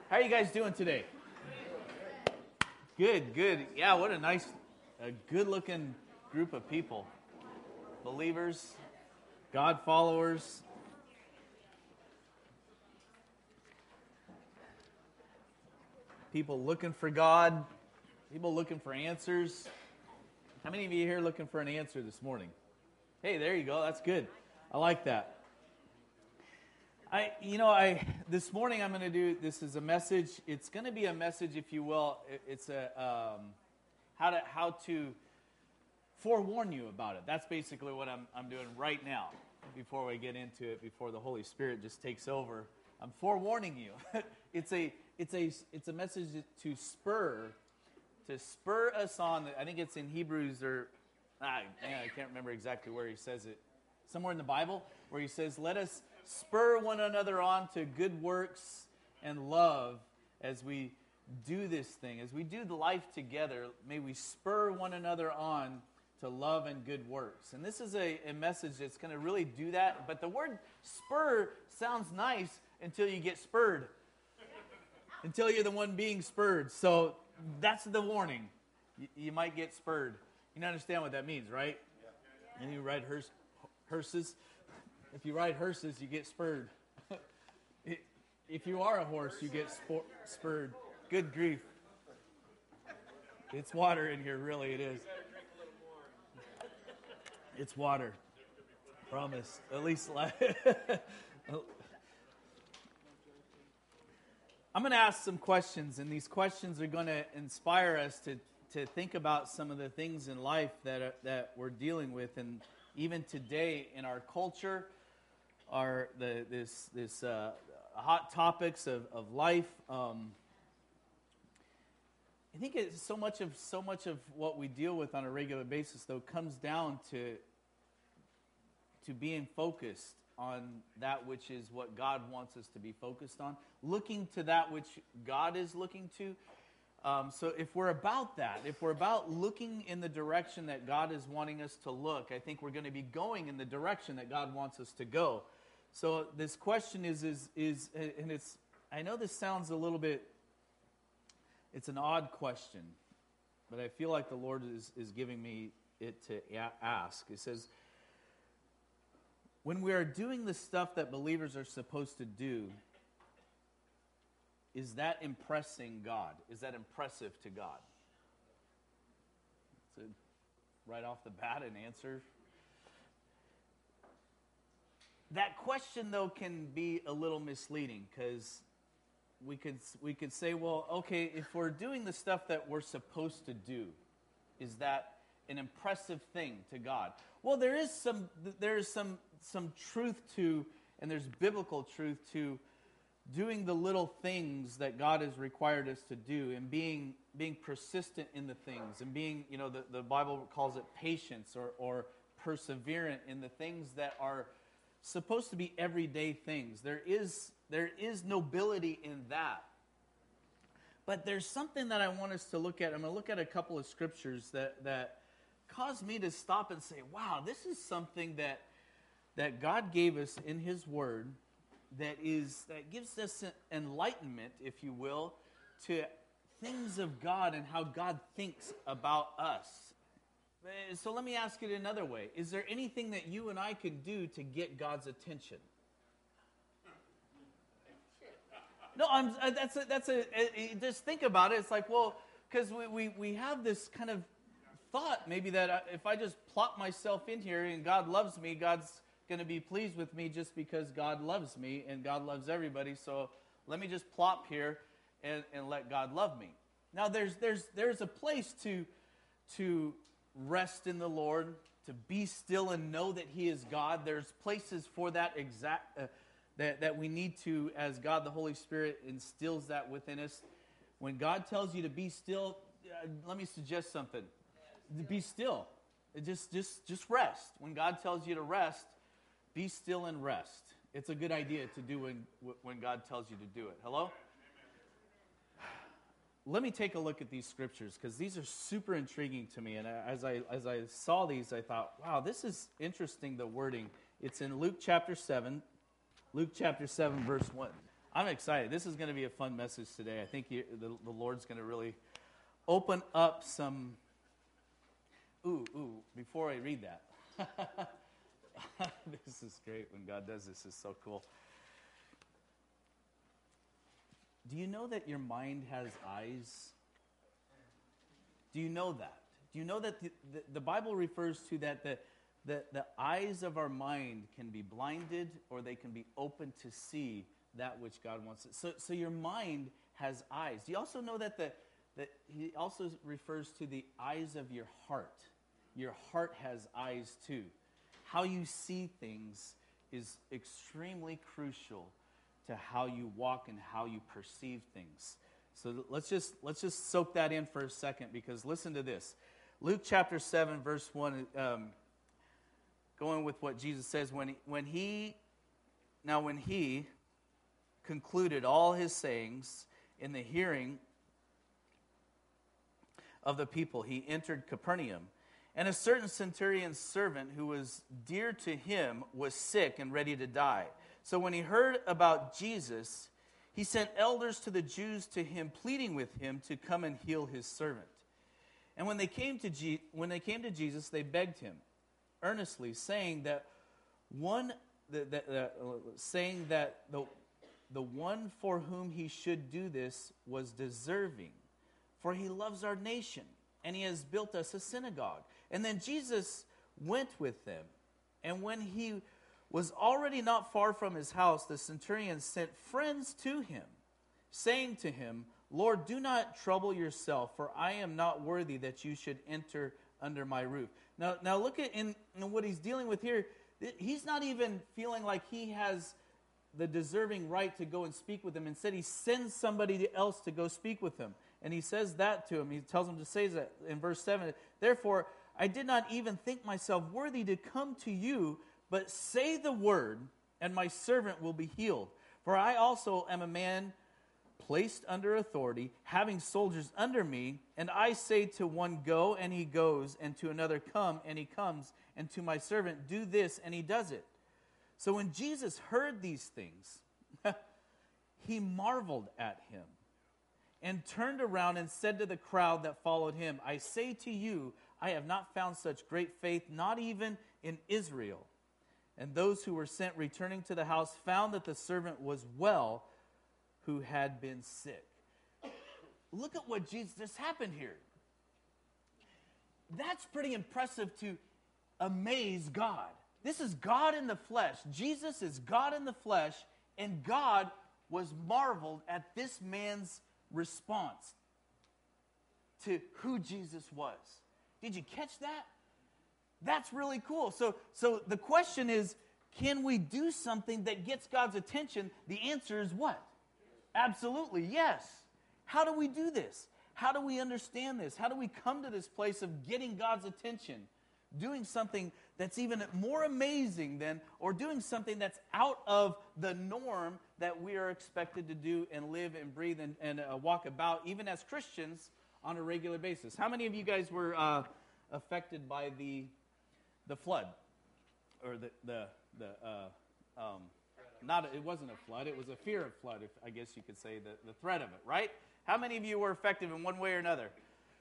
How are you guys doing today? Good, good. Yeah, what a nice, good-looking group of people. Believers, God followers. People looking for God. People looking for answers. How many of you here looking for an answer this morning? Hey, there you go. That's good. I like that. This morning I'm going to do, this is a message. It's going to be a message, if you will. It's a, how to forewarn you about it. That's basically what I'm doing right now before we get into it, before the Holy Spirit just takes over. I'm forewarning you. It's a message to spur us on. I think it's in Hebrews I can't remember exactly where he says it. Somewhere in the Bible where he says, let us spur one another on to good works and love as we do this thing. As we do the life together, may we spur one another on to love and good works. And this is a message that's going to really do that. But the word spur sounds nice until you get spurred. Until you're the one being spurred. So that's the warning. You might get spurred. You understand what that means, right? Yeah. And you ride hearses. If you ride hearses, you get spurred. If you are a horse, you get spurred. Good grief. It's water in here, really, it is. It's water. Promise. At least. I'm going to ask some questions, and these questions are going to inspire us to think about some of the things in life that we're dealing with, and even today in our culture, this hot topics of life. I think it's so much of what we deal with on a regular basis, though, comes down to being focused on that which is what God wants us to be focused on, looking to that which God is looking to. So if we're about that, if we're about looking in the direction that God is wanting us to look, I think we're going to be going in the direction that God wants us to go. So this question is and it's, I know this sounds a little bit, it's an odd question, but I feel like the Lord is giving me it to ask. It says, when we are doing the stuff that believers are supposed to do, is that impressing God? Is that impressive to God? So right off the bat, an answer. That question, though, can be a little misleading, because we could say, well, okay, if we're doing the stuff that we're supposed to do, is that an impressive thing to God? Well, there is some truth to, and there's biblical truth to, doing the little things that God has required us to do, and being persistent in the things, and being, the Bible calls it patience or perseverant in the things that are supposed to be everyday things. There is nobility in that. But there's something that I want us to look at. I'm going to look at a couple of scriptures that caused me to stop and say, wow, this is something that God gave us in His Word that gives us enlightenment, if you will, to things of God and how God thinks about us. So let me ask it another way. Is there anything that you and I can do to get God's attention? No, just think about it. It's like, well, because we have this kind of thought maybe that if I just plop myself in here and God loves me, God's going to be pleased with me just because God loves me and God loves everybody. So let me just plop here and let God love me. Now there's a place to rest in the Lord, to be still and know that He is God. There's places for that that we need to, as God the Holy Spirit instills that within us. When God tells you to be still, let me suggest something. Be still. Just rest. When God tells you to rest, be still and rest. It's a good idea to do when God tells you to do it. Hello? Let me take a look at these scriptures, because these are super intriguing to me. And as I saw these, I thought, wow, this is interesting, the wording. It's in Luke chapter 7. Luke chapter 7, verse 1. I'm excited. This is going to be a fun message today. I think the Lord's going to really open up some... before I read that. This is great when God does this. It's so cool. Do you know that your mind has eyes? Do you know that? Do you know that the Bible refers to that the eyes of our mind can be blinded or they can be open to see that which God wants it. So your mind has eyes. Do you also know that he also refers to the eyes of your heart? Your heart has eyes too. How you see things is extremely crucial to how you walk and how you perceive things. So let's just soak that in for a second, because listen to this. Luke chapter 7, verse 1, going with what Jesus says, when he concluded all his sayings in the hearing of the people, he entered Capernaum. And a certain centurion's servant who was dear to him was sick and ready to die. So when he heard about Jesus, he sent elders to the Jews to him, pleading with him to come and heal his servant. And when they came to Jesus, they begged him earnestly, saying that the one for whom he should do this was deserving, for he loves our nation, and he has built us a synagogue. And then Jesus went with them, and when he was already not far from his house, the centurion sent friends to him, saying to him, Lord, do not trouble yourself, for I am not worthy that you should enter under my roof. Now look at in what he's dealing with here. He's not even feeling like he has the deserving right to go and speak with him. Instead, he sends somebody else to go speak with him. And he says that to him. He tells him to say that in verse 7. Therefore, I did not even think myself worthy to come to you, but say the word, and my servant will be healed. For I also am a man placed under authority, having soldiers under me, and I say to one, go, and he goes, and to another, come, and he comes, and to my servant, do this, and he does it. So when Jesus heard these things, he marveled at him, and turned around and said to the crowd that followed him, I say to you, I have not found such great faith, not even in Israel. And those who were sent returning to the house found that the servant was well who had been sick. Look at what just happened here. That's pretty impressive to amaze God. This is God in the flesh. Jesus is God in the flesh, and God was marveled at this man's response to who Jesus was. Did you catch that? That's really cool. So the question is, can we do something that gets God's attention? The answer is what? Absolutely, yes. How do we do this? How do we understand this? How do we come to this place of getting God's attention? Doing something that's even more amazing than, or doing something that's out of the norm that we are expected to do and live and breathe and walk about, even as Christians, on a regular basis. How many of you guys were affected by the flood? Or it wasn't a flood, it was a fear of flood, if I guess you could say, the threat of it, right? How many of you were affected in one way or another?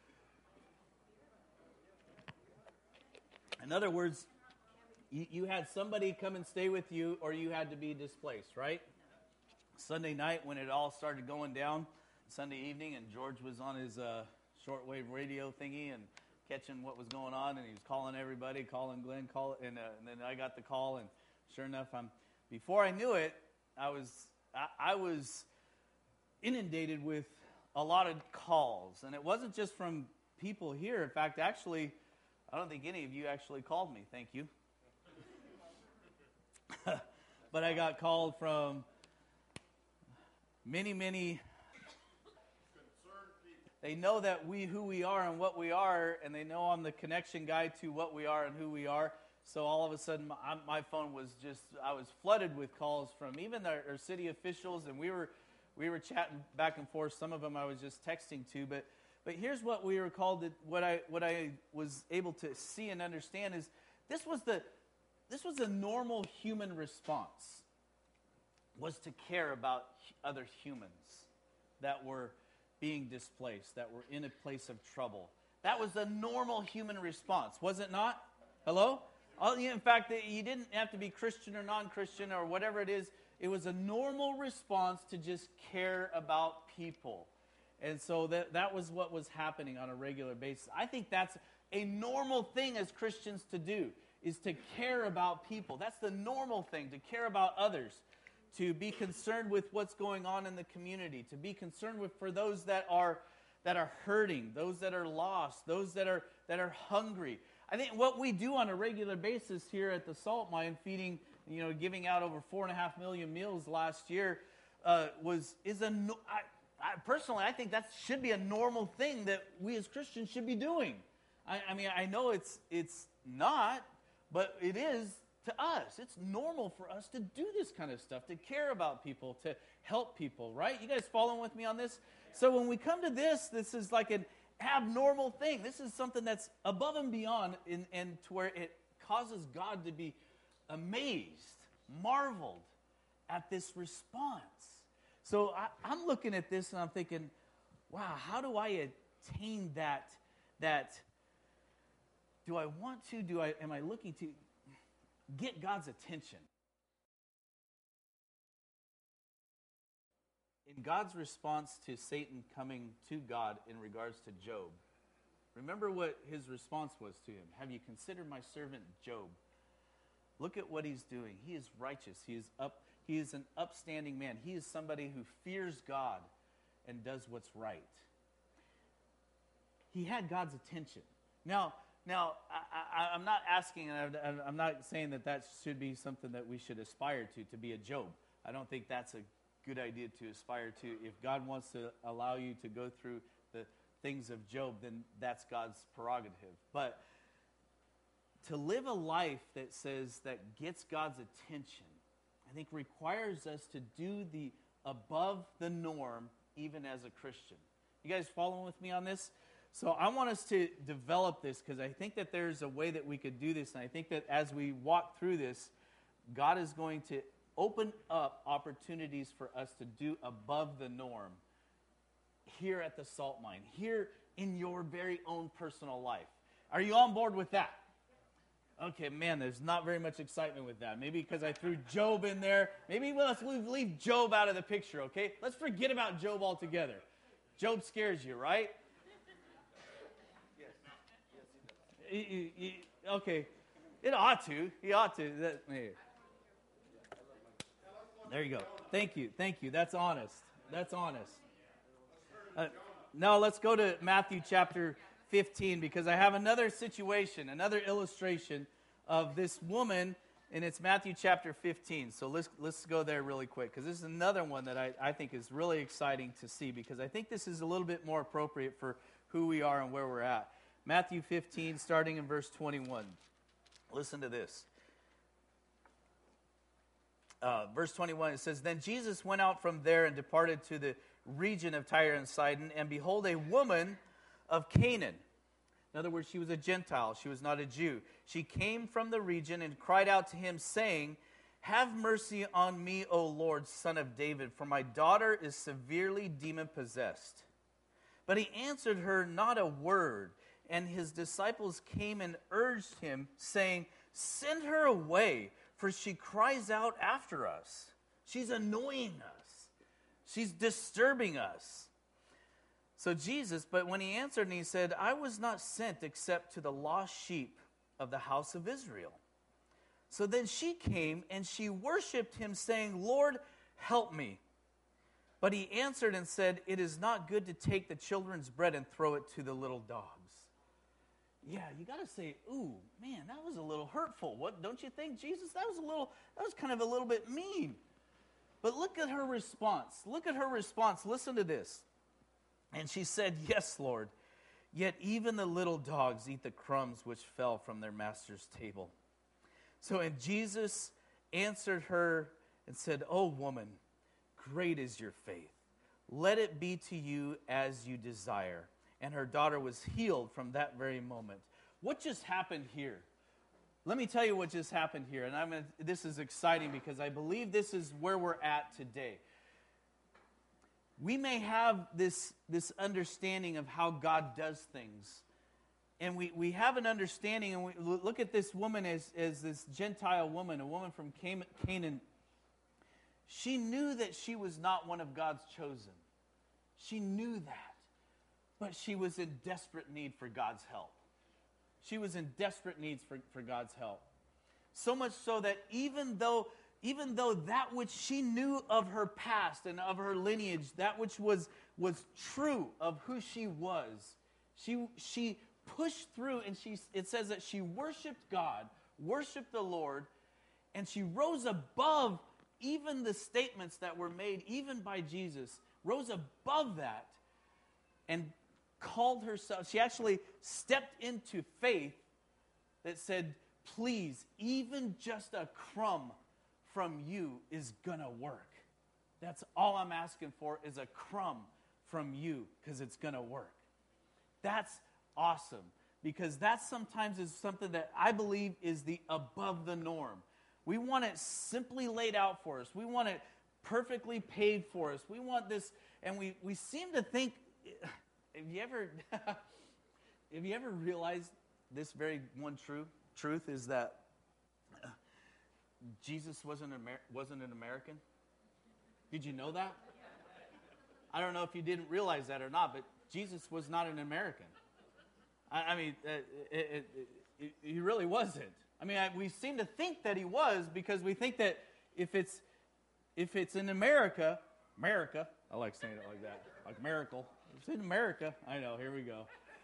In other words, you had somebody come and stay with you, or you had to be displaced, right? Sunday night when it all started going down, Sunday evening, and George was on his shortwave radio thingy and catching what was going on, and he was calling everybody, calling Glenn, and then I got the call, and sure enough, before I knew it, I was inundated with a lot of calls, and it wasn't just from people here. In fact, actually, I don't think any of you actually called me. Thank you. But I got called from many concerned people. They know that who we are and what we are, and they know I'm the connection guy to what we are and who we are. So all of a sudden, my phone was I was flooded with calls from even our city officials, and we were chatting back and forth. Some of them I was just texting to, but here's what we were called. What I was able to see and understand is this was a normal human response. was to care about other humans that were being displaced, that were in a place of trouble. That was a normal human response, was it not? Hello? In fact, you didn't have to be Christian or non-Christian or whatever it is. It was a normal response to just care about people. And so that was what was happening on a regular basis. I think that's a normal thing as Christians to do, is to care about people. That's the normal thing, to care about others, to be concerned with what's going on in the community, to be concerned with for those that are hurting, those that are lost, those that are hungry. I think what we do on a regular basis here at the Salt Mine, feeding, giving out over 4.5 million meals last year, personally, I think that should be a normal thing that we as Christians should be doing. I know it's not, but it is to us. It's normal for us to do this kind of stuff, to care about people, to help people, right? You guys following with me on this? So when we come to this is like an abnormal thing. This is something that's above and beyond, and to where it causes God to be amazed, marveled at this response. So I'm looking at this and I'm thinking, wow, how do I attain that? Do I want to? Am I looking to get God's attention? In God's response to Satan coming to God in regards to Job, remember what his response was to him. Have you considered my servant Job? Look at what he's doing. He is righteous. He is an upstanding man. He is somebody who fears God and does what's right. He had God's attention. Now, I'm not asking, and I'm not saying that should be something that we should aspire to be a Job. I don't think that's a good idea to aspire to. If God wants to allow you to go through the things of Job, then that's God's prerogative. But to live a life that gets God's attention, I think requires us to do the above the norm, even as a Christian. You guys following with me on this? So I want us to develop this, because I think that there's a way that we could do this, and I think that as we walk through this, God is going to open up opportunities for us to do above the norm here at the Salt Mine, here in your very own personal life. Are you on board with that? Okay, man, there's not very much excitement with that. Maybe because I threw Job in there. Maybe let's leave Job out of the picture, okay? Let's forget about Job altogether. Job scares you, right? Yes. Okay. It ought to. He ought to. There you go. Thank you. That's honest. Now let's go to Matthew chapter 15, because I have another situation, another illustration of this woman, and it's Matthew chapter 15. So let's go there really quick, because this is another one that I think is really exciting to see, because I think this is a little bit more appropriate for who we are and where we're at. Matthew 15, starting in verse 21. Listen to this. Verse 21, it says, Then Jesus went out from there and departed to the region of Tyre and Sidon, and behold, a woman of Canaan. In other words, she was a Gentile. She was not a Jew. She came from the region and cried out to him, saying, Have mercy on me, O Lord, Son of David, for my daughter is severely demon-possessed. But he answered her not a word, and his disciples came and urged him, saying, Send her away, for she cries out after us. She's annoying us. She's disturbing us. So Jesus, but when he answered and he said, I was not sent except to the lost sheep of the house of Israel. So then she came and she worshipped him, saying, Lord, help me. But he answered and said, It is not good to take the children's bread and throw it to the little dogs. Yeah, you got to say, ooh, man, that was a little hurtful. What, don't you think, Jesus? That was kind of a little bit mean. But look at her response. Listen to this. And she said, Yes, Lord, yet even the little dogs eat the crumbs which fell from their master's table. So and Jesus answered her and said, O woman, great is your faith. Let it be to you as you desire. And her daughter was healed from that very moment. What just happened here? let me tell you what just happened here. And this is exciting because I believe this is where we're at today. We may have this understanding of how God does things. And we have an understanding, and we look at this woman as this Gentile woman, a woman from Canaan. She knew that she was not one of God's chosen. She knew that. But she was in desperate need for God's help. She was in desperate needs for God's help. So much so that even though that which she knew of her past and of her lineage, that which was true of who she was, she pushed through, and it says that she worshiped God, worshiped the Lord, and she rose above even the statements that were made, even by Jesus, rose above that and called herself. She actually stepped into faith that said, please, even just a crumb from you is going to work. That's all I'm asking for, is a crumb from you, because it's going to work. That's awesome, because that sometimes is something that I believe is the above the norm. We want it simply laid out for us. We want it perfectly paid for us. We want this, and we seem to think, have you ever realized this very one truth is that Jesus wasn't an American? Did you know that? I don't know if you didn't realize that or not, but Jesus was not an American. I mean, he really wasn't. I mean, we seem to think that he was, because we think that if it's in America, I like saying it like that, like miracle. If it's in America, I know, here we go.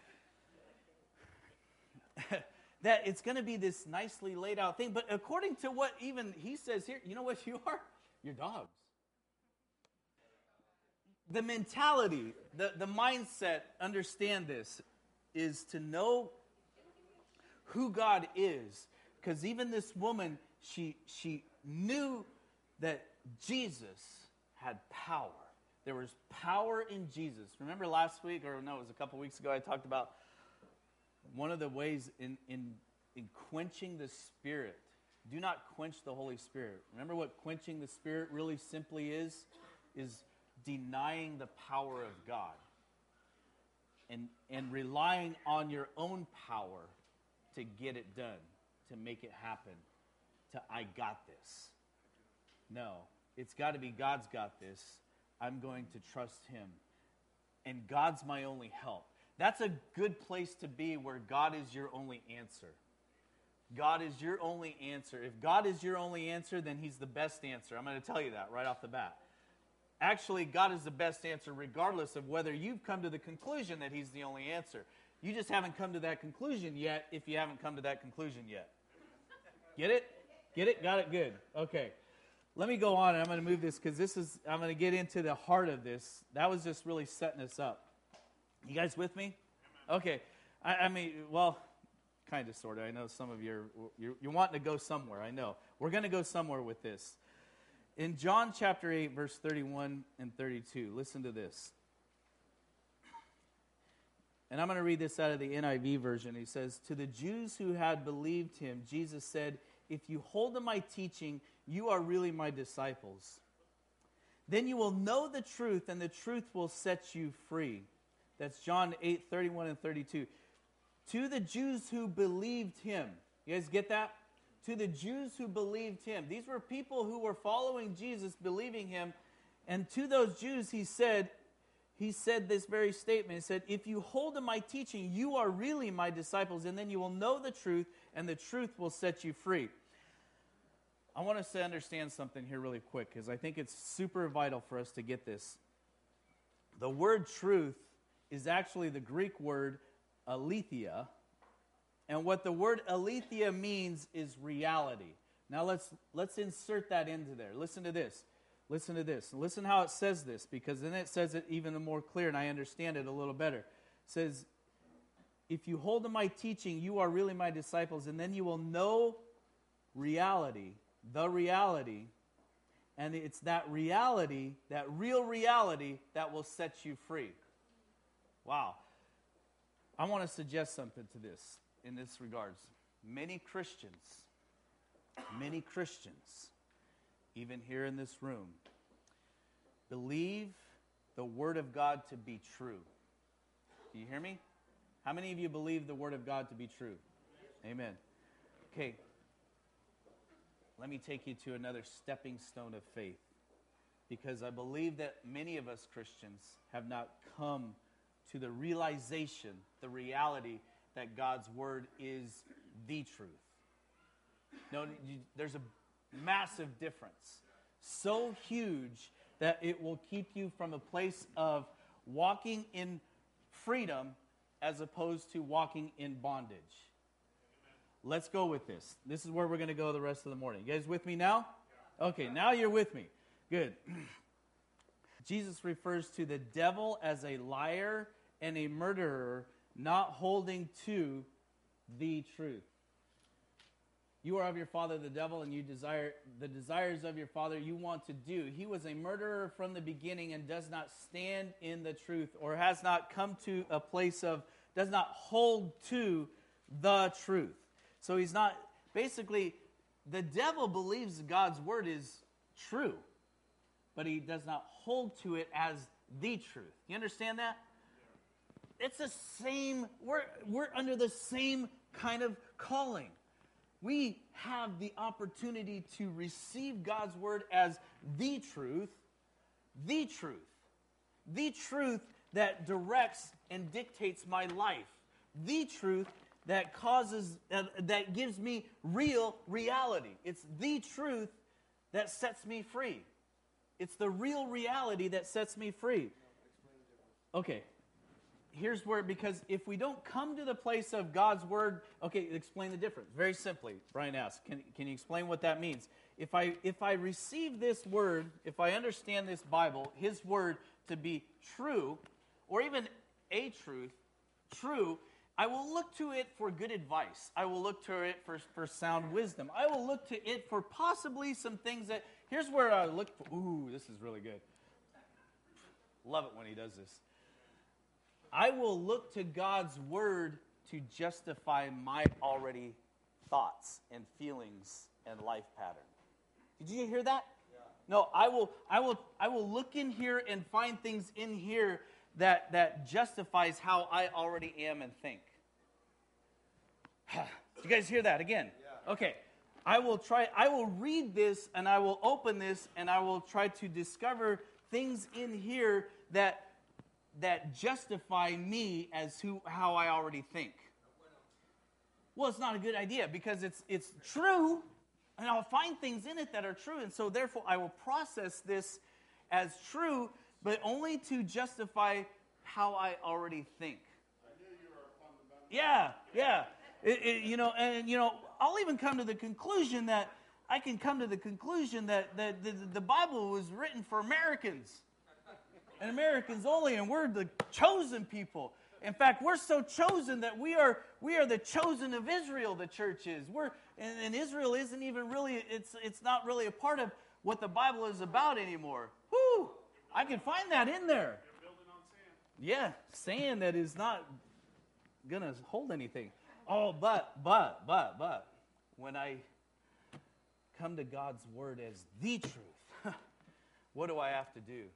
That it's going to be this nicely laid out thing. But according to what even he says here, you know what you are? You're dogs. The mentality, the mindset, understand this, is to know who God is. Because even this woman, she knew that Jesus had power. There was power in Jesus. Remember last week, or no, it was a couple weeks ago, I talked about one of the ways in quenching the Spirit. Do not quench the Holy Spirit. Remember what quenching the Spirit really simply is denying the power of God. And relying on your own power to get it done, to make it happen, I got this. No, it's got to be God's got this. I'm going to trust him. And God's my only help. That's a good place to be, where God is your only answer. God is your only answer. If God is your only answer, then he's the best answer. I'm going to tell you that right off the bat. Actually, God is the best answer regardless of whether you've come to the conclusion that he's the only answer. You just haven't come to that conclusion yet if you haven't come to that conclusion yet. Get it? Get it? Got it? Good. Okay. Let me go on, and I'm going to move this, because I'm going to get into the heart of this. That was just really setting us up. You guys with me? Okay. I mean, well, kind of, sort of. I know some of you're wanting to go somewhere. I know. We're going to go somewhere with this. In John chapter 8, verse 31 and 32, listen to this. And I'm going to read this out of the NIV version. He says, "To the Jews who had believed him, Jesus said, 'If you hold to my teaching, you are really my disciples. Then you will know the truth, and the truth will set you free.'" That's John 8, 31 and 32. To the Jews who believed him. You guys get that? To the Jews who believed him. These were people who were following Jesus, believing him. And to those Jews, he said this very statement. He said, "If you hold to my teaching, you are really my disciples, and then you will know the truth, and the truth will set you free." I want us to understand something here really quick, because I think it's super vital for us to get this. The word truth is actually the Greek word aletheia. And what the word aletheia means is reality. Now let's insert that into there. Listen to this. Listen to this. Listen how it says this, because then it says it even more clear, and I understand it a little better. It says, "If you hold to my teaching, you are really my disciples, and then you will know reality, the reality, and it's that reality, that real reality, that will set you free." Wow. I want to suggest something to this, in this regards. many Christians, even here in this room, believe the Word of God to be true. Do you hear me? How many of you believe the Word of God to be true? Amen. Okay. Let me take you to another stepping stone of faith. Because I believe that many of us Christians have not come to the realization, the reality that God's Word is the truth. No, there's a massive difference. So huge that it will keep you from a place of walking in freedom as opposed to walking in bondage. Let's go with this. This is where we're going to go the rest of the morning. You guys with me now? Okay, now you're with me. Good. Jesus refers to the devil as a liar and a murderer, not holding to the truth. You are of your father the devil, and you desire the desires of your father you want to do. He was a murderer from the beginning and does not stand in the truth, or has not come to a place of, does not hold to the truth. So he's not, basically, the devil believes God's word is true, but he does not hold to it as the truth. You understand that? It's the same, we're under the same kind of calling. We have the opportunity to receive God's word as the truth that directs and dictates my life, the truth that causes, that gives me real reality. It's the truth that sets me free. It's the real reality that sets me free. Okay. Here's where, because if we don't come to the place of God's word, okay, explain the difference. Very simply, Brian asked, can you explain what that means? If I receive this word, if I understand this Bible, his word to be true, or even a truth, true, I will look to it for good advice. I will look to it for sound wisdom. I will look to it for possibly some things that, here's where I look for, ooh, this is really good. Love it when he does this. I will look to God's word to justify my already thoughts and feelings and life pattern. Did you hear that? Yeah. No, I will look in here and find things in here that justifies how I already am and think. Did you guys hear that again? Yeah. Okay. I will read this and I will open this and I will try to discover things in here that justify me as how I already think. Well, it's not a good idea because it's true, and I'll find things in it that are true, and so therefore I will process this as true, but only to justify how I already think. I knew you were a fundamental. Yeah. I'll even come to the conclusion that the Bible was written for Americans. And Americans only, and we're the chosen people. In fact, we're so chosen that we are the chosen of Israel, the church is. And Israel isn't even really, it's not really a part of what the Bible is about anymore. Whew! I can find that in there. They're building on sand. Yeah, sand that is not going to hold anything. Oh, but, when I come to God's word as the truth, what do I have to do?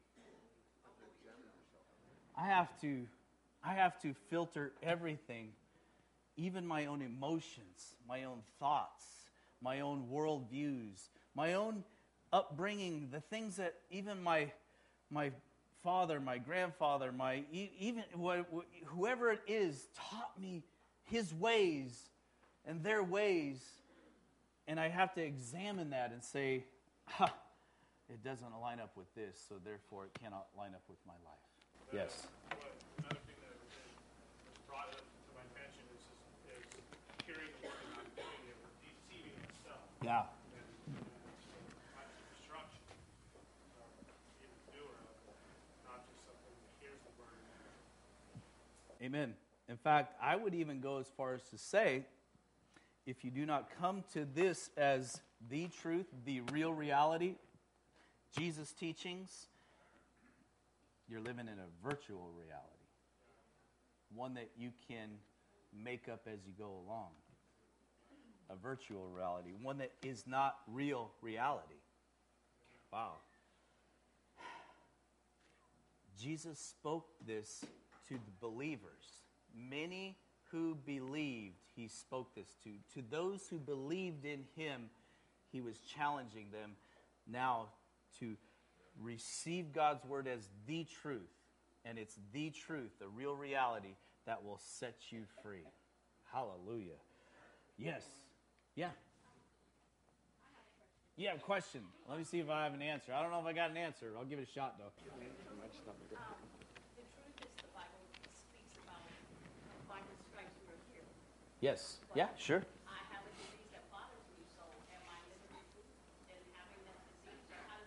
I have to filter everything, even my own emotions, my own thoughts, my own worldviews, my own upbringing, the things that even my father, my grandfather, whoever it is taught me his ways and their ways, and I have to examine that and say, it doesn't line up with this, so therefore it cannot line up with my life. Yes. Another thing that was brought up to my attention is hearing the word and not doing it, or deceiving itself. Yeah. And much destruction, even the doer of it, not just something that hears the word. Amen. In fact, I would even go as far as to say, if you do not come to this as the truth, the real reality, Jesus' teachings, you're living in a virtual reality, one that you can make up as you go along. a virtual reality, one that is not real reality. Wow. Jesus spoke this to the believers. Many who believed, he spoke this to. To those who believed in him, he was challenging them now to receive God's word as the truth. And it's the truth, the real reality that will set you free. Hallelujah. Yes. Yeah. You have a question. Let me see if I have an answer. I don't know if I got an answer. I'll give it a shot, though. The truth is the Bible speaks about by his stripes we are healed. Yes. Yeah, sure. I have a disease that bothers me, so am I living the truth in having that disease? Or how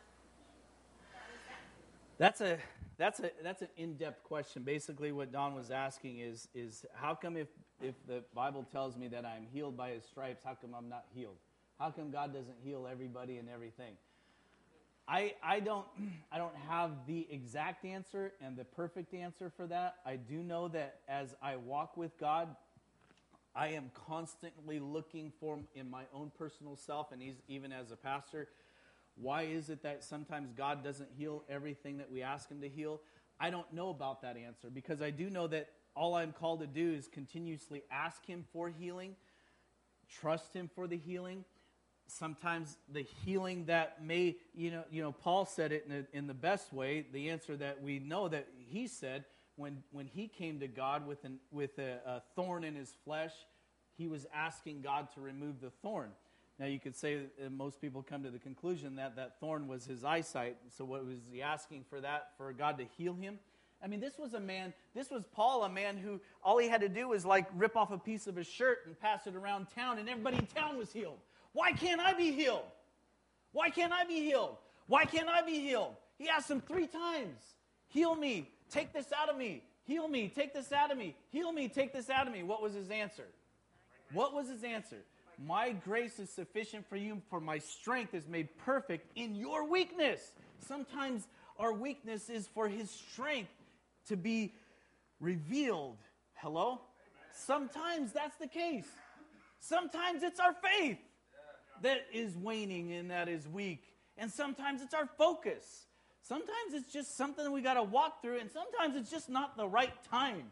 does that? That's an in-depth question. Basically, what Don was asking is how come if the Bible tells me that I'm healed by his stripes, how come I'm not healed? How come God doesn't heal everybody and everything? I don't have the exact answer and the perfect answer for that. I do know that as I walk with God, I am constantly looking for in my own personal self, and even as a pastor, why is it that sometimes God doesn't heal everything that we ask him to heal? I don't know about that answer, because I do know that all I'm called to do is continuously ask him for healing, trust him for the healing. Sometimes the healing that may, Paul said it in the best way, the answer that we know that he said when he came to God with a thorn in his flesh, he was asking God to remove the thorn. Now you could say that most people come to the conclusion that that thorn was his eyesight. So what was he asking for that, for God to heal him? I mean, this was Paul, a man who all he had to do was like rip off a piece of his shirt and pass it around town, and everybody in town was healed. Why can't I be healed? Why can't I be healed? Why can't I be healed? He asked him 3 times. Heal me. Take this out of me. Heal me. Take this out of me. Heal me. Take this out of me. What was his answer? What was his answer? My grace is sufficient for you, for my strength is made perfect in your weakness. Sometimes our weakness is for his strength to be revealed. Hello? Sometimes that's the case. Sometimes it's our faith that is waning and that is weak. And sometimes it's our focus. Sometimes it's just something we got to walk through, and sometimes it's just not the right time.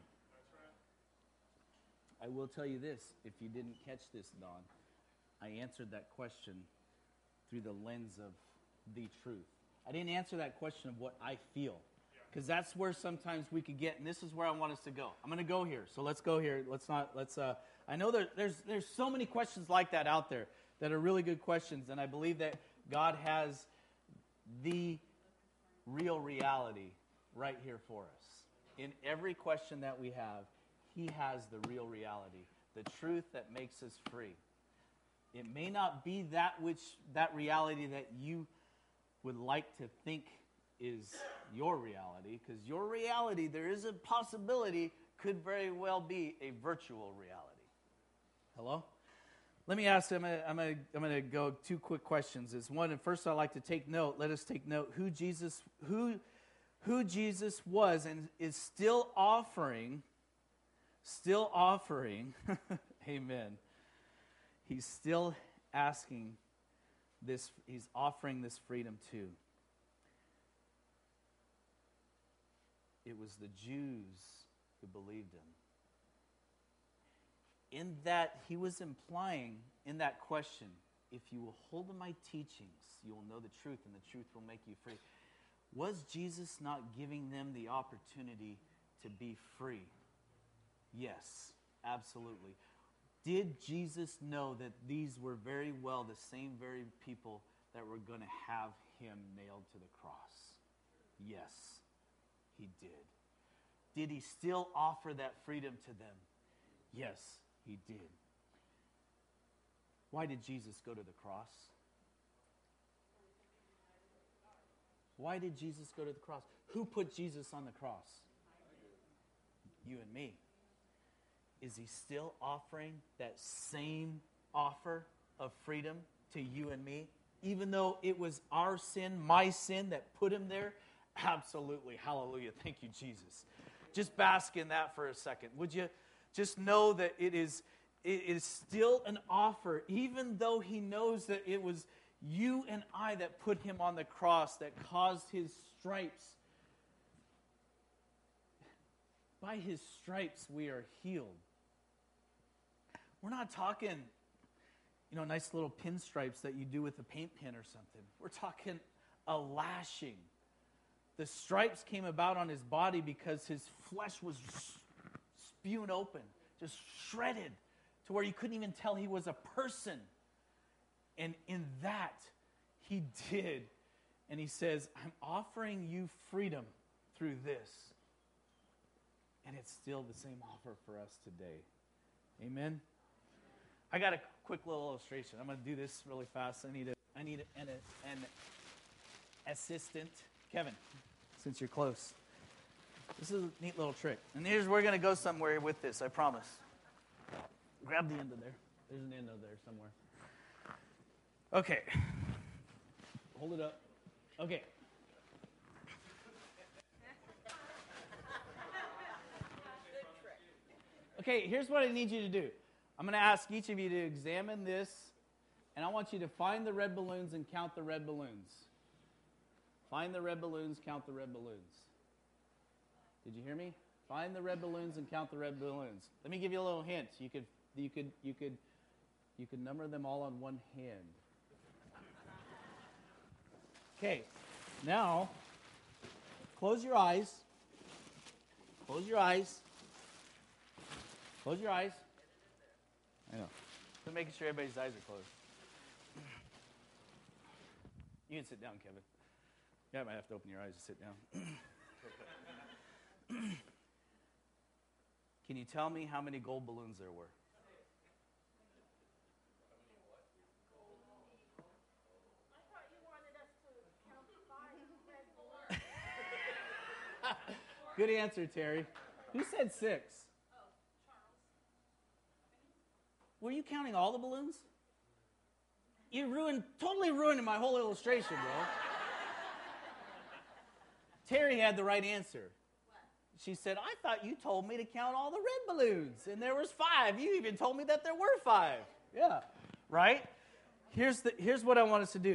I will tell you this, if you didn't catch this, Don, I answered that question through the lens of the truth. I didn't answer that question of what I feel, because that's where sometimes we could get, and this is where I want us to go. I'm going to go here, so let's go here. I know there's so many questions like that out there that are really good questions, and I believe that God has the real reality right here for us. In every question that we have, he has the real reality, the truth that makes us free. It may not be that reality that you would like to think is your reality, because your reality, there is a possibility, could very well be a virtual reality. Hello? Let me ask, I'm going to go 2 quick questions. One, and first I'd like to take note, let us take note who Jesus was and is still offering, amen. He's still asking this, he's offering this freedom to. It was the Jews who believed him. In that, he was implying in that question, if you will hold to my teachings, you will know the truth, and the truth will make you free. Was Jesus not giving them the opportunity to be free? Yes, absolutely. Did Jesus know that these were very well the same very people that were going to have him nailed to the cross? Yes, he did. Did he still offer that freedom to them? Yes, he did. Why did Jesus go to the cross? Why did Jesus go to the cross? Who put Jesus on the cross? You and me. Is he still offering that same offer of freedom to you and me? Even though it was our sin, my sin, that put him there? Absolutely. Hallelujah. Thank you, Jesus. Just bask in that for a second. Would you just know that it is it is still an offer, even though he knows that it was you and I that put him on the cross, that caused his stripes. By his stripes we are healed. We're not talking, nice little pinstripes that you do with a paint pen or something. We're talking a lashing. The stripes came about on his body because his flesh was spewed open, just shredded, to where you couldn't even tell he was a person. And in that, he did. And he says, I'm offering you freedom through this. And it's still the same offer for us today. Amen? I got a quick little illustration. I'm going to do this really fast. I need an assistant. Kevin, since you're close. This is a neat little trick. And we're going to go somewhere with this, I promise. Grab the end of there. There's an end of there somewhere. Okay. Hold it up. Okay. Okay, here's what I need you to do. I'm going to ask each of you to examine this, and I want you to find the red balloons and count the red balloons. Find the red balloons, count the red balloons. Did you hear me? Find the red balloons and count the red balloons. Let me give you a little hint. You could number them all on one hand. Okay, now close your eyes. Close your eyes. Close your eyes. I know. I'm making sure everybody's eyes are closed. You can sit down, Kevin. Yeah, I might have to open your eyes to sit down. Can you tell me how many gold balloons there were? I thought you wanted us to count 5 red balloons. Good answer, Terry. Who said 6? Oh, Charles. Were you counting all the balloons? You totally ruined my whole illustration, bro. Terry had the right answer. What? She said, I thought you told me to count all the red balloons, and there was 5. You even told me that there were 5. Yeah, right? Here's what I want us to do.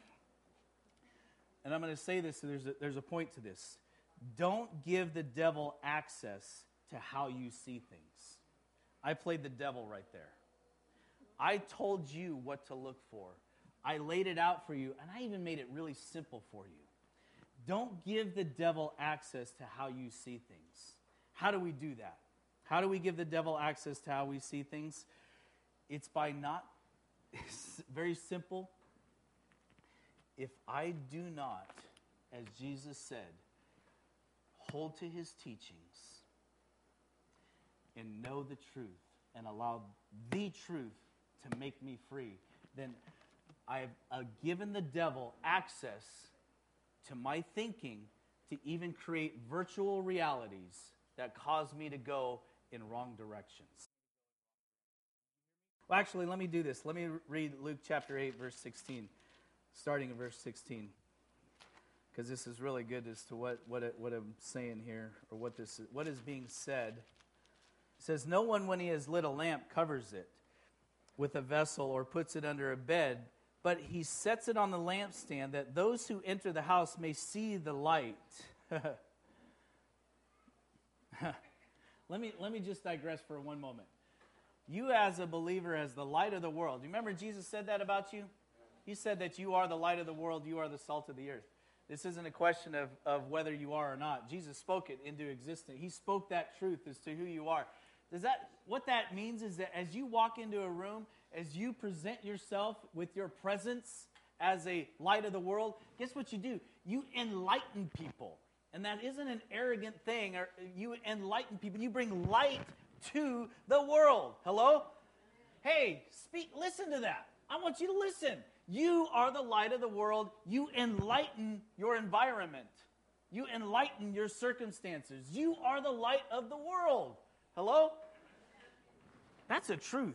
And I'm going to say this, so there's a point to this. Don't give the devil access to how you see things. I played the devil right there. I told you what to look for. I laid it out for you, and I even made it really simple for you. Don't give the devil access to how you see things. How do we do that? How do we give the devil access to how we see things? It's it's very simple. If I do not, as Jesus said, hold to his teachings and know the truth and allow the truth to make me free, then I've given the devil access to my thinking to even create virtual realities that cause me to go in wrong directions. Well, actually, let me do this. Let me read Luke chapter 8, verse 16, starting in verse 16, because this is really good as to what I'm saying here, or what is being said. It says, no one, when he has lit a lamp, covers it with a vessel or puts it under a bed, but he sets it on the lampstand that those who enter the house may see the light. Let me just digress for one moment. You as a believer, as the light of the world. You remember Jesus said that about you? He said that you are the light of the world, you are the salt of the earth. This isn't a question of whether you are or not. Jesus spoke it into existence. He spoke that truth as to who you are. What that means is that as you walk into a room, as you present yourself with your presence as a light of the world, guess what you do? You enlighten people. And that isn't an arrogant thing. Or you enlighten people. You bring light to the world. Hello? Hey, listen to that. I want you to listen. You are the light of the world. You enlighten your environment. You enlighten your circumstances. You are the light of the world. Hello? That's a truth.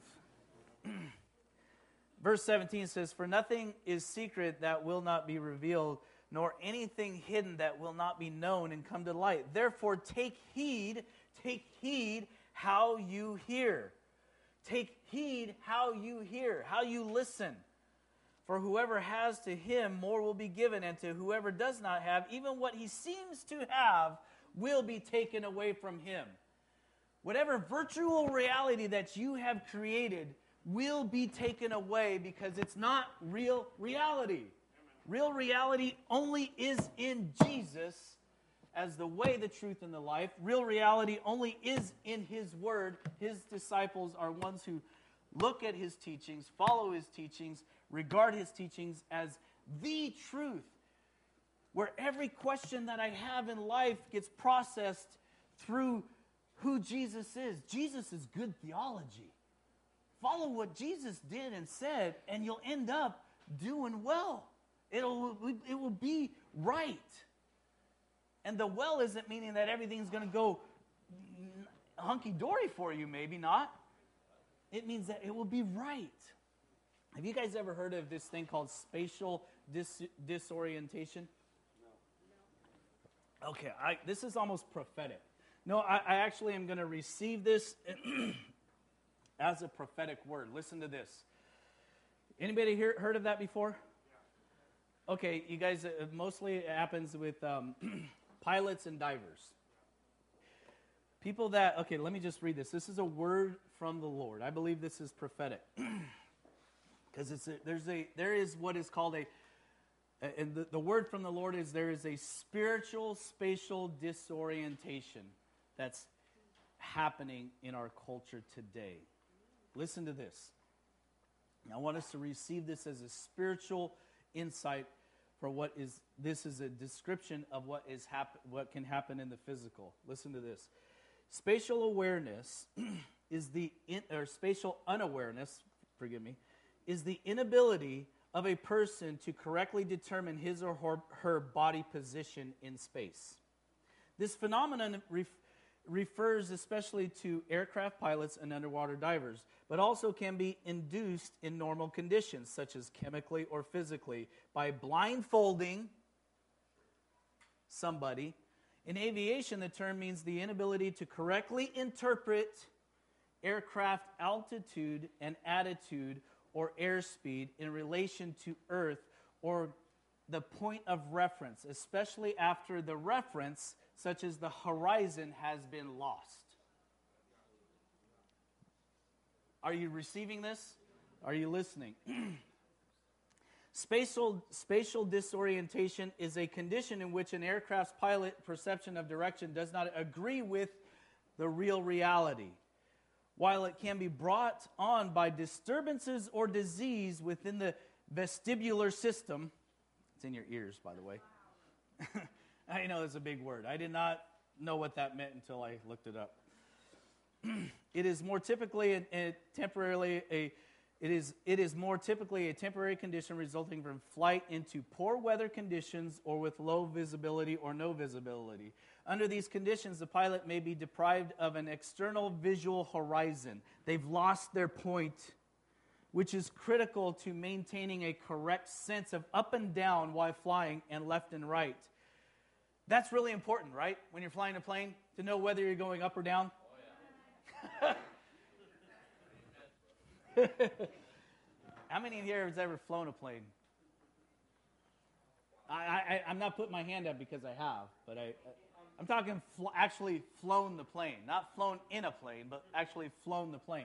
Verse 17 says, for nothing is secret that will not be revealed, nor anything hidden that will not be known and come to light. Therefore, take heed how you hear. Take heed how you hear, how you listen. For whoever has, to him more will be given, and to whoever does not have, even what he seems to have will be taken away from him. Whatever virtual reality that you have created will be taken away because it's not real reality. Real reality only is in Jesus as the way, the truth, and the life. Real reality only is in his word. His disciples are ones who look at his teachings, follow his teachings, regard his teachings as the truth. Where every question that I have in life gets processed through who Jesus is. Jesus is good theology. Follow what Jesus did and said, and you'll end up doing well. It will be right. And the well isn't meaning that everything's going to go hunky-dory for you, maybe not. It means that it will be right. Have you guys ever heard of this thing called spatial disorientation? No. Okay, this is almost prophetic. No, I actually am going to receive this as a prophetic word. Listen to this. Anybody here heard of that before? Okay, you guys, mostly it happens with pilots and divers. People that, okay, let me just read this. This is a word from the Lord. I believe this is prophetic. Because there is what is called and the word from the Lord is there is a spiritual spatial disorientation that's happening in our culture today. Listen to this. I want us to receive this as a spiritual insight for this is a description of what can happen in the physical. Listen to this. Spatial awareness spatial unawareness, is the inability of a person to correctly determine his or her body position in space. This phenomenon refers especially to aircraft pilots and underwater divers, but also can be induced in normal conditions, such as chemically or physically, by blindfolding somebody. In aviation, the term means the inability to correctly interpret aircraft altitude and attitude or airspeed in relation to Earth or the point of reference, especially after the reference, such as the horizon, has been lost. Are you receiving this? Are you listening? Spatial disorientation is a condition in which an aircraft's pilot perception of direction does not agree with the real reality. While it can be brought on by disturbances or disease within the vestibular system, it's in your ears, by the way. I know it's a big word. I did not know what that meant until I looked it up. It is more typically a temporary condition resulting from flight into poor weather conditions or with low visibility or no visibility. Under these conditions, the pilot may be deprived of an external visual horizon. They've lost their point, which is critical to maintaining a correct sense of up and down while flying and left and right. That's really important, right? When you're flying a plane, to know whether you're going up or down. Oh, yeah. How many in here has ever flown a plane? I'm not putting my hand up because I have, but I'm talking actually flown the plane. Not flown in a plane, but actually flown the plane.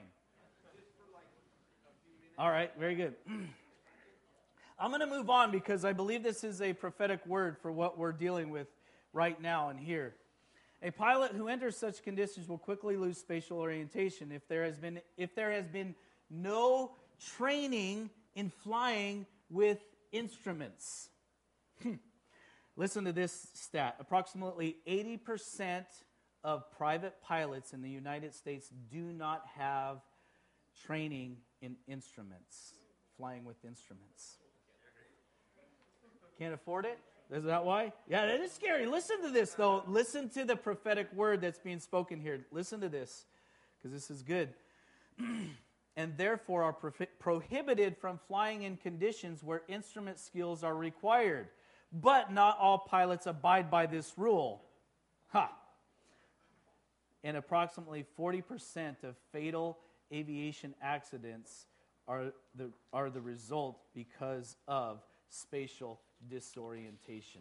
All right, very good. I'm going to move on because I believe this is a prophetic word for what we're dealing with right now and here. A pilot who enters such conditions will quickly lose spatial orientation if there has been no training in flying with instruments. Listen to this stat. Approximately 80% of private pilots in the United States do not have training in instruments, flying with instruments. Can't afford it? Is that why? Yeah, that is scary. Listen to this, though. Listen to the prophetic word that's being spoken here. Listen to this, because this is good. And therefore are prohibited from flying in conditions where instrument skills are required. But not all pilots abide by this rule. And approximately 40% of fatal aviation accidents are the result because of spatial disorientation.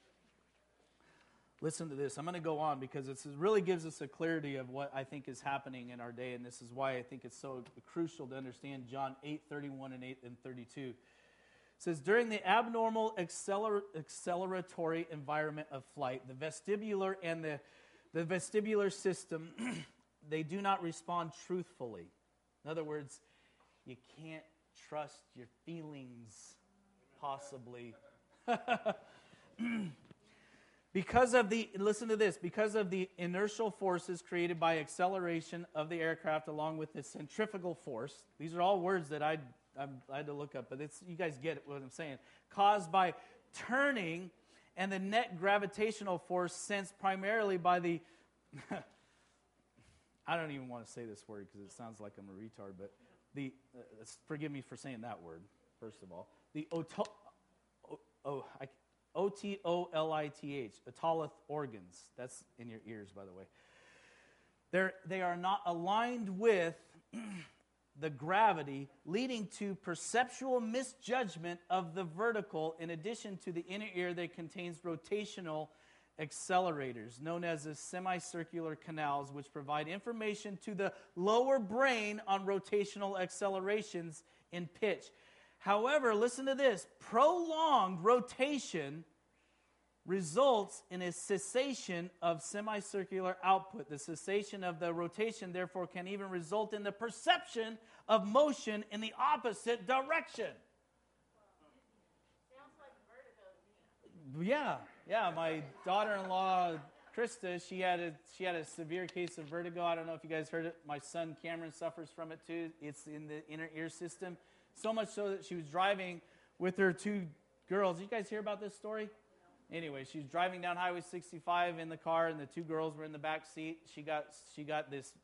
Listen to this. I'm going to go on because it really gives us a clarity of what I think is happening in our day, and this is why I think it's so crucial to understand John 8:31 and 8 and 32. It says, during the abnormal acceleratory environment of flight, the vestibular and the vestibular system, they do not respond truthfully. In other words, you can't trust your feelings, possibly. Listen to this, because of the inertial forces created by acceleration of the aircraft along with the centrifugal force, these are all words that I had to look up, but you guys get what I'm saying, caused by turning and the net gravitational force sensed primarily by the, I don't even want to say this word because it sounds like I'm a retard, but forgive me for saying that word, first of all, the O-T-O-L-I-T-H, otolith organs. That's in your ears, by the way. They are not aligned with the gravity, leading to perceptual misjudgment of the vertical, in addition to the inner ear that contains rotational accelerators, known as the semicircular canals, which provide information to the lower brain on rotational accelerations in pitch. However, listen to this, prolonged rotation results in a cessation of semicircular output. The cessation of the rotation, therefore, can even result in the perception of motion in the opposite direction. Sounds like vertigo to me. Yeah. My daughter-in-law, Krista, she had a severe case of vertigo. I don't know if you guys heard it. My son Cameron suffers from it too. It's in the inner ear system. So much so that she was driving with her two girls. Did you guys hear about this story? Anyway, she was driving down Highway 65 in the car, and the two girls were in the back seat. She got this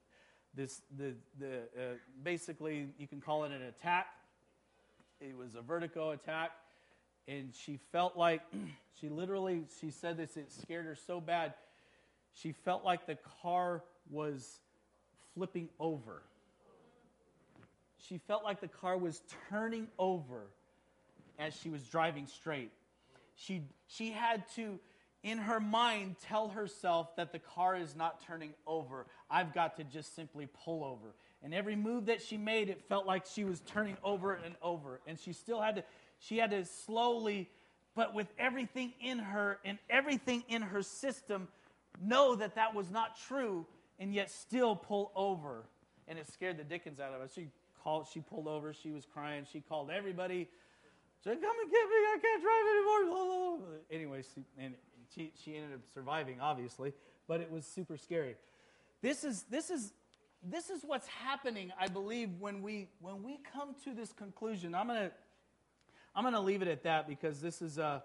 basically you can call it an attack. It was a vertigo attack, and she felt like she said this. It scared her so bad. She felt like the car was flipping over. She felt like the car was turning over as she was driving straight. She had to, in her mind, tell herself that the car is not turning over. I've got to just simply pull over. And every move that she made, it felt like she was turning over and over. And she had to slowly, but with everything in her and everything in her system, know that that was not true, and yet still pull over. And it scared the dickens out of us. She pulled over, she was crying, she called everybody, said, come and get me, I can't drive anymore. Anyway, she ended up surviving, obviously, but it was super scary. This is what's happening, I believe, when we come to this conclusion. I'm gonna leave it at that because this is this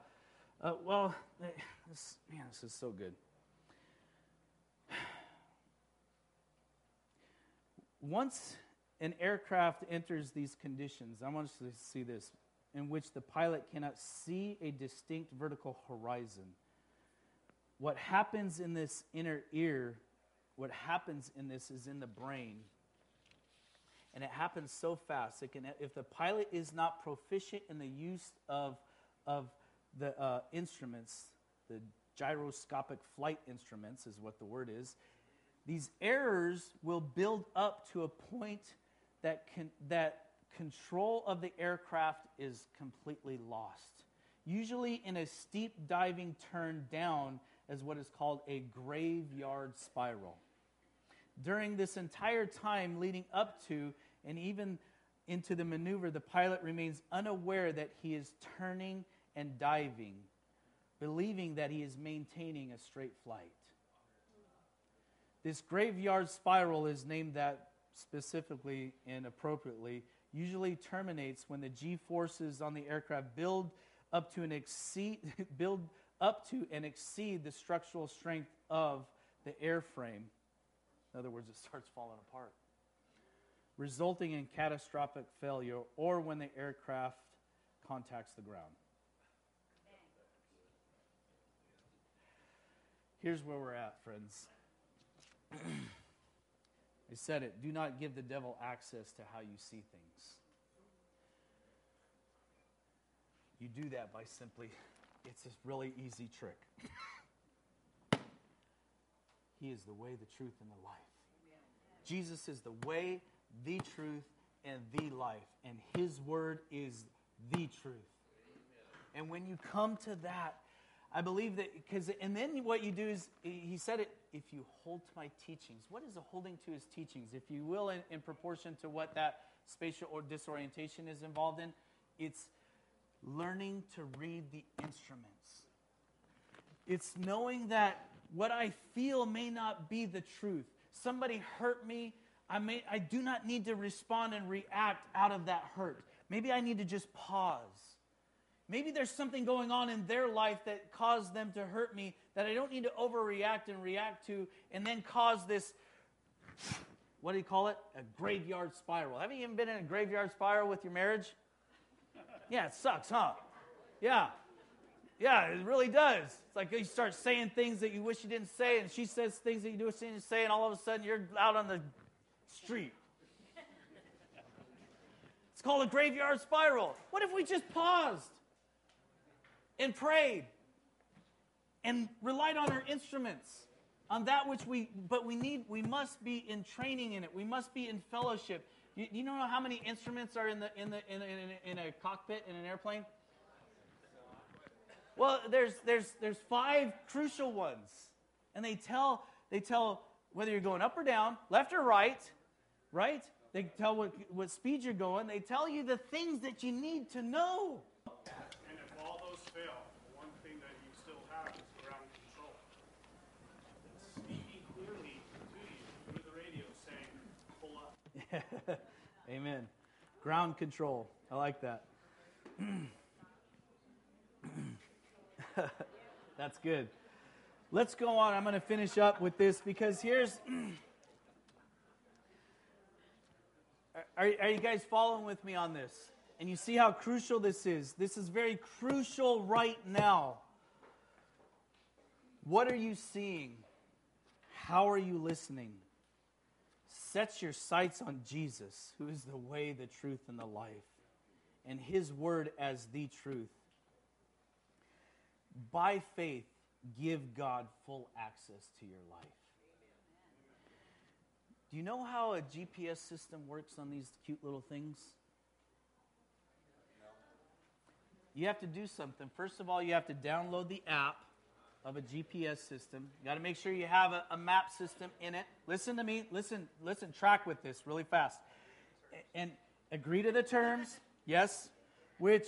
is so good. Once an aircraft enters these conditions, I want us to see this, in which the pilot cannot see a distinct vertical horizon. What happens in this inner ear, what happens in this is in the brain. And it happens so fast. If the pilot is not proficient in the use of the instruments, the gyroscopic flight instruments is what the word is, these errors will build up to a point that control of the aircraft is completely lost. Usually in a steep diving turn down as what is called a graveyard spiral. During this entire time leading up to and even into the maneuver, the pilot remains unaware that he is turning and diving, believing that he is maintaining a straight flight. This graveyard spiral is named that specifically and appropriately, usually terminates when the G-forces on the aircraft build up to and exceed the structural strength of the airframe. In other words, it starts falling apart, resulting in catastrophic failure or when the aircraft contacts the ground. Here's where we're at, friends. He said it. Do not give the devil access to how you see things. You do that by simply, it's a really easy trick. He is the way, the truth, and the life. Jesus is the way, the truth, and the life. And His word is the truth. And when you come to that, I believe that, and then what you do is, He said it, if you hold to my teachings. What is the holding to His teachings? If you will, in proportion to what that spatial or disorientation is involved in, it's learning to read the instruments. It's knowing that what I feel may not be the truth. Somebody hurt me. I do not need to respond and react out of that hurt. Maybe I need to just pause. Maybe there's something going on in their life that caused them to hurt me that I don't need to overreact and react to and then cause this, what do you call it? A graveyard spiral. Have you even been in a graveyard spiral with your marriage? Yeah, it sucks, huh? Yeah. Yeah, it really does. It's like you start saying things that you wish you didn't say, and she says things that you wish you didn't say, and all of a sudden you're out on the street. It's called a graveyard spiral. What if we just paused and prayed and relied on our instruments, on that which we must be in training in it. We must be in fellowship. You know how many instruments are in a cockpit in an airplane? Well, there's 5 crucial ones, and they tell whether you're going up or down, left or right. They tell what speed you're going. They tell you the things that you need to know. And if all those fail, the one thing that you still have is ground control. It's speaking clearly to you through the radio saying, pull up. Amen. Ground control. I like that. That's good. Let's go on. I'm going to finish up with this because here's... Are you guys following with me on this? And you see how crucial this is. This is very crucial right now. What are you seeing? How are you listening? Set your sights on Jesus, who is the way, the truth, and the life, and His word as the truth. By faith, give God full access to your life. Do you know how a GPS system works on these cute little things? You have to do something. First of all, you have to download the app of a GPS system. You got to make sure you have a map system in it. Listen to me. Listen, track with this really fast. And agree to the terms. Yes. Which...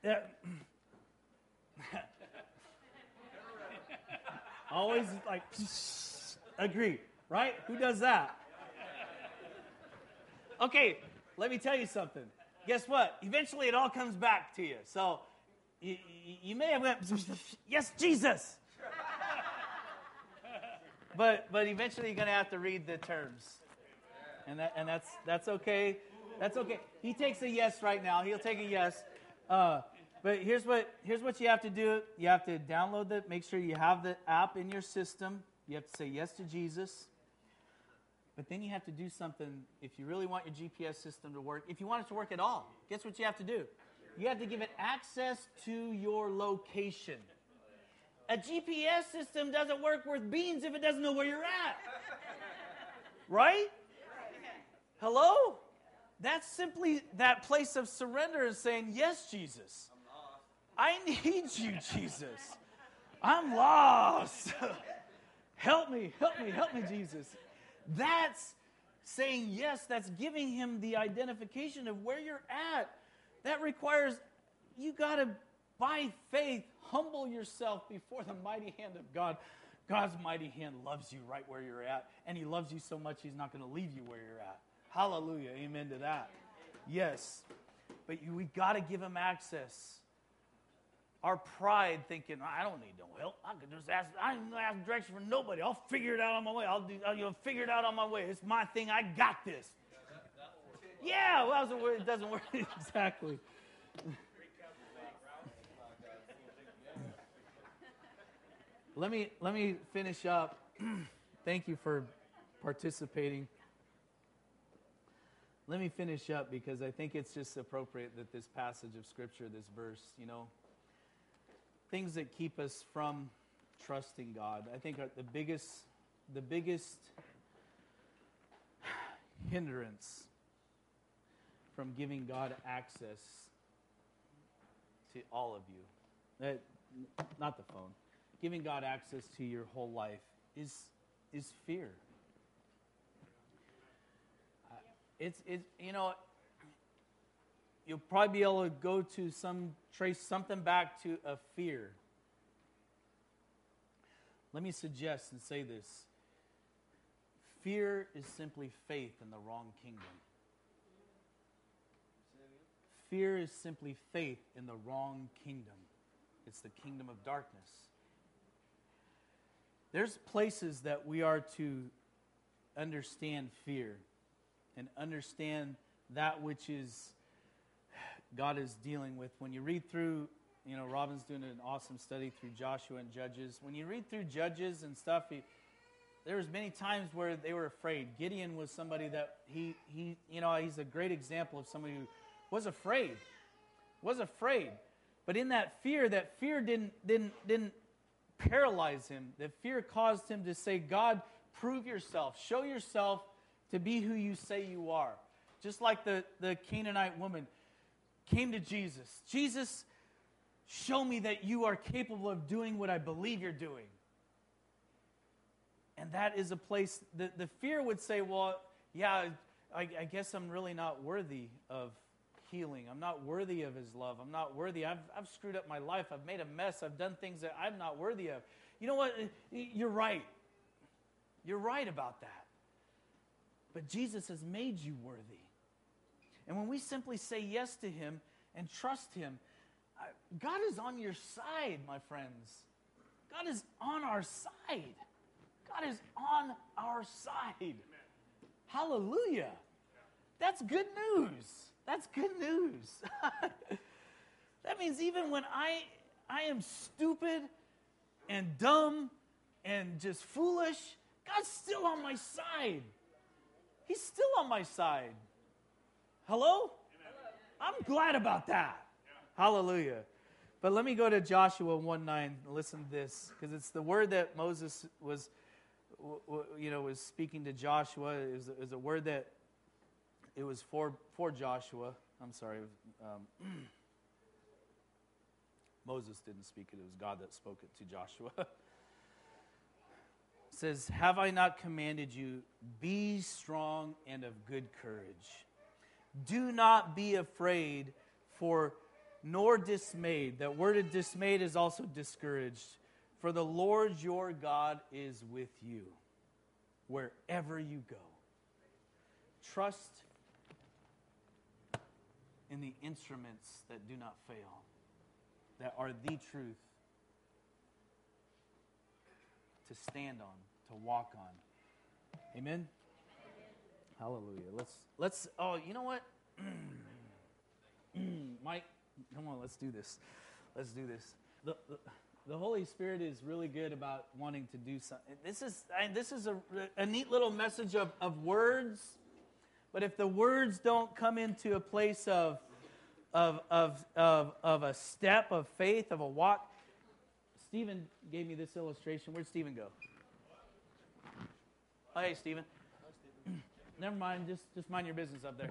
always like, agree, right? Who does that? Okay, let me tell you something. Guess what? Eventually it all comes back to you. So you may have went, yes, Jesus. But eventually you're going to have to read the terms. And that's okay. That's okay. He takes a yes right now. He'll take a yes. But here's what you have to do. You have to download it. Make sure you have the app in your system. You have to say yes to Jesus. But then you have to do something if you really want your GPS system to work. If you want it to work at all, guess what you have to do? You have to give it access to your location. A GPS system doesn't work worth beans if it doesn't know where you're at. Right? Hello? That's simply that place of surrender and saying, yes, Jesus. I need you, Jesus. I'm lost. Help me, Jesus. That's saying yes. That's giving Him the identification of where you're at. That requires, you got to, by faith, humble yourself before the mighty hand of God. God's mighty hand loves you right where you're at, and He loves you so much He's not going to leave you where you're at. Hallelujah. Amen to that. Yes. But we got to give Him access. Our pride thinking, I don't need no help. I can just ask. I don't ask direction for nobody. I'll figure it out on my way. I'll figure it out on my way. It's my thing. I got this. Yeah, well, it doesn't work exactly. Let me finish up. Thank you for participating. let me finish up because I think it's just appropriate that this passage of Scripture, this verse, things that keep us from trusting God, I think are the biggest hindrance from giving God access to all of you. Not the phone. Giving God access to your whole life is fear. You'll probably be able to go to trace something back to a fear. Let me suggest and say this. Fear is simply faith in the wrong kingdom. Fear is simply faith in the wrong kingdom. It's the kingdom of darkness. There's places that we are to understand fear and understand that which is God is dealing with. When you read through, Robin's doing an awesome study through Joshua and Judges. When you read through Judges and stuff, there was many times where they were afraid. Gideon was somebody that he's a great example of somebody who was afraid. But in that fear didn't paralyze him. That fear caused him to say, God, prove yourself. Show yourself to be who you say you are. Just like the Canaanite woman came to Jesus. Jesus, show me that you are capable of doing what I believe you're doing. And that is a place, the fear would say, well, yeah, I guess I'm really not worthy of healing. I'm not worthy of his love. I'm not worthy. I've screwed up my life. I've made a mess. I've done things that I'm not worthy of. You know what? You're right. You're right about that. But Jesus has made you worthy. And when we simply say yes to him and trust him, God is on your side, my friends. God is on our side. God is on our side. Amen. Hallelujah. That's good news. That's good news. That means even when I am stupid and dumb and just foolish, God's still on my side. He's still on my side. Hello? I'm glad about that. Hallelujah. But let me go to Joshua 1:9 and listen to this, because it's the word that Moses was speaking to Joshua. It was a word that it was for Joshua. I'm sorry. Moses didn't speak it. It was God that spoke it to Joshua. It says, have I not commanded you, be strong and of good courage. Do not be afraid, nor dismayed. That word of dismayed is also discouraged. For the Lord your God is with you wherever you go. Trust in the instruments that do not fail, that are the truth to stand on, to walk on. Amen? Hallelujah. Let's you know what? Mike, come on, let's do this. Let's do this. The Holy Spirit is really good about wanting to do something. This is a neat little message of words, but if the words don't come into a place of a step of faith, of a walk. Stephen gave me this illustration. Where'd Stephen go? Oh, hey, Stephen. Never mind. Just mind your business up there.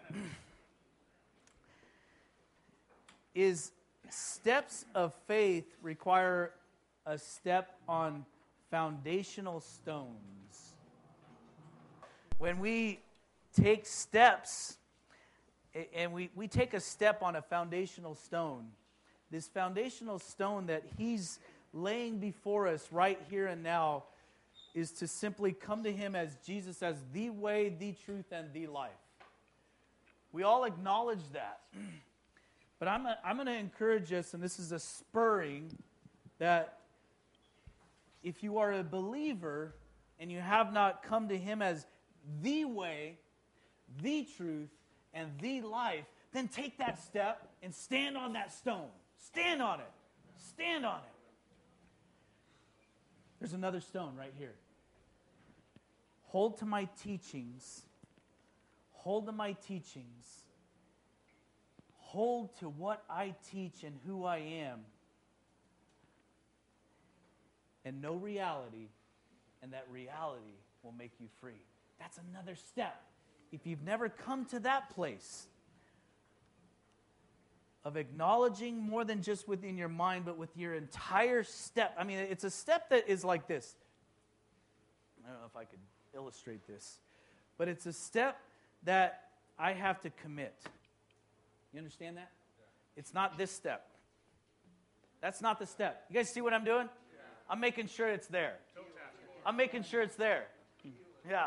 Is steps of faith require a step on foundational stones. When we take steps, and we take a step on a foundational stone, this foundational stone that he's laying before us right here and now is to simply come to him as Jesus, as the way, the truth, and the life. We all acknowledge that. But I'm going to encourage us, and this is a spurring, that if you are a believer and you have not come to him as the way, the truth, and the life, then take that step and stand on that stone. Stand on it. Stand on it. There's another stone right here. Hold to my teachings. hold to my teachings, hold to what I teach and who I am, and know reality, and that reality will make you free. That's another step. If you've never come to that place of acknowledging more than just within your mind, but with your entire step. I mean, it's a step that is like this. I don't know if I could illustrate this, but it's a step that I have to commit. You understand that? Yeah. It's not this step. That's not the step. You guys see what I'm doing? Yeah. I'm making sure it's there. I'm making sure it's there. Yeah.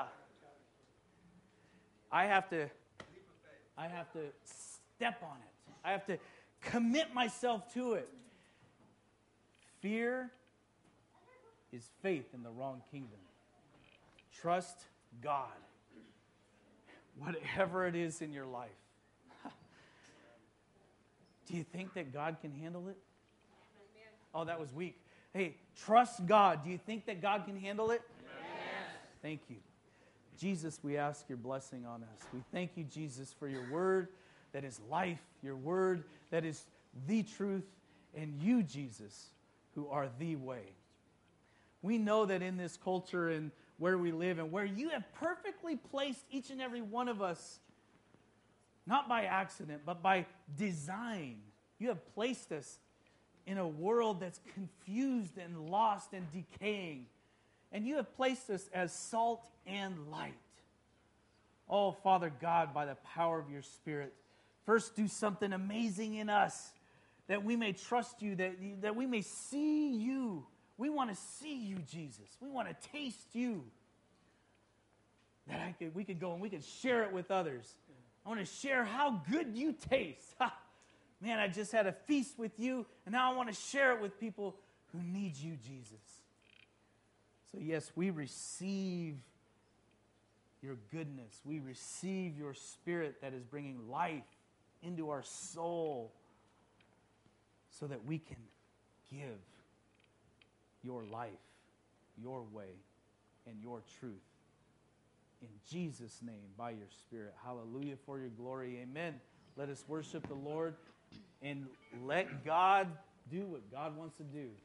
I have to step on it. I have to commit myself to it. Fear is faith in the wrong kingdom. Trust God. Whatever it is in your life. Do you think that God can handle it? Oh, that was weak. Hey, trust God. Do you think that God can handle it? Yes. Thank you. Jesus, we ask your blessing on us. We thank you, Jesus, for your word that is life, your word that is the truth, and you, Jesus, who are the way. We know that in this culture and where we live and where you have perfectly placed each and every one of us, not by accident, but by design, you have placed us in a world that's confused and lost and decaying. And you have placed us as salt and light. Oh, Father God, by the power of your Spirit, first do something amazing in us, that we may trust you, that we may see you. We want to see you, Jesus. We want to taste you. That we could go and we could share it with others. I want to share how good you taste. Man, I just had a feast with you, and now I want to share it with people who need you, Jesus. So yes, we receive your goodness. We receive your Spirit that is bringing life into our soul so that we can give your life, your way, and your truth. In Jesus' name, by your Spirit. Hallelujah for your glory. Amen. Let us worship the Lord and let God do what God wants to do.